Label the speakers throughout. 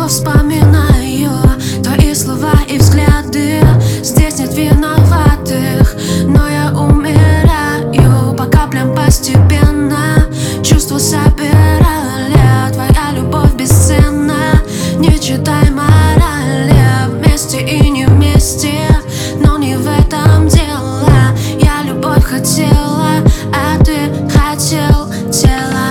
Speaker 1: снова вспоминаю твои слова и взгляды. Здесь нет виноватых, но я умираю по каплям постепенно. Чувства собирали, твоя любовь бесценна. Не читай морали, вместе и не вместе, но не в этом дело. Я любовь хотела, а ты хотел тело.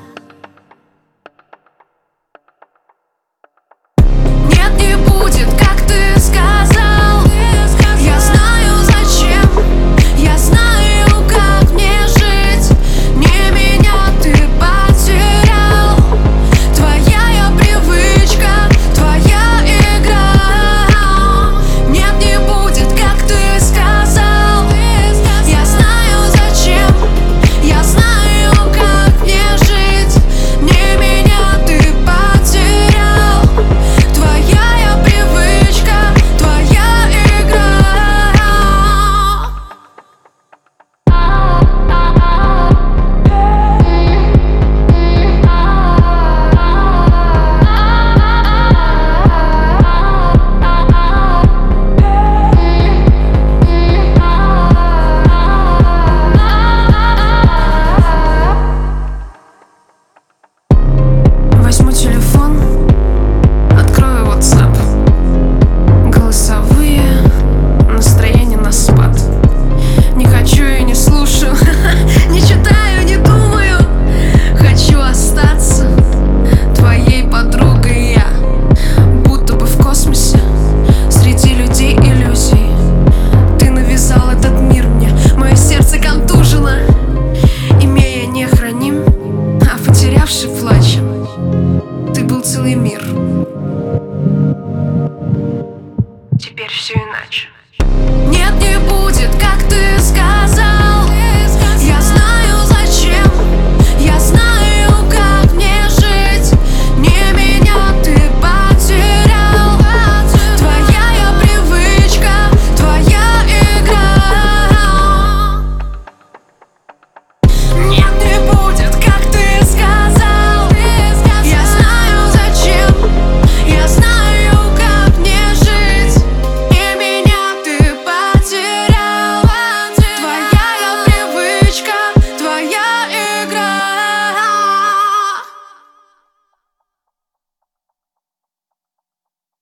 Speaker 1: Нет, не будет, как ты сказал. Я знаю зачем, я знаю, как мне жить. Не меня ты потерял. Твоя я привычка, твоя игра. Нет, не будет, как ты сказал. Я знаю зачем, я знаю, как мне жить. Не меня ты потерял. Твоя я привычка, твоя игра. Возьму телефон, открою WhatsApp. Голосовые, настроение на спад. Не хочу и не слушаю, не читаю, не думаю. Хочу остаться твоей подругой я, будто бы в космосе, среди людей иллюзий. Ты навязал этот мир мне, мое сердце контужено. Имея не храним, а потерявший плачем. Ты был целый мир. Теперь все иначе. Нет, не будет, как ты сказал.